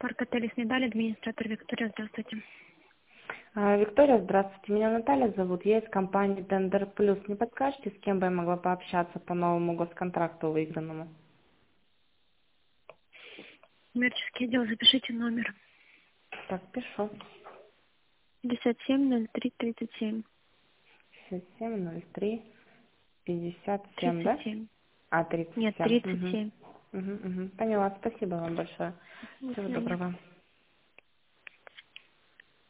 Парк отель Снедали, администратор Виктория, здравствуйте. Виктория, здравствуйте. Меня Наталья зовут. Я из компании Тендер Плюс. Не подскажете, с кем бы я могла пообщаться по новому госконтракту выигранному? Коммерческий отдел, запишите номер. Так, пишу. 570337. 6703 57, да? 37. Нет, 37. 37. Поняла. Спасибо вам большое. До Всего свидания. доброго.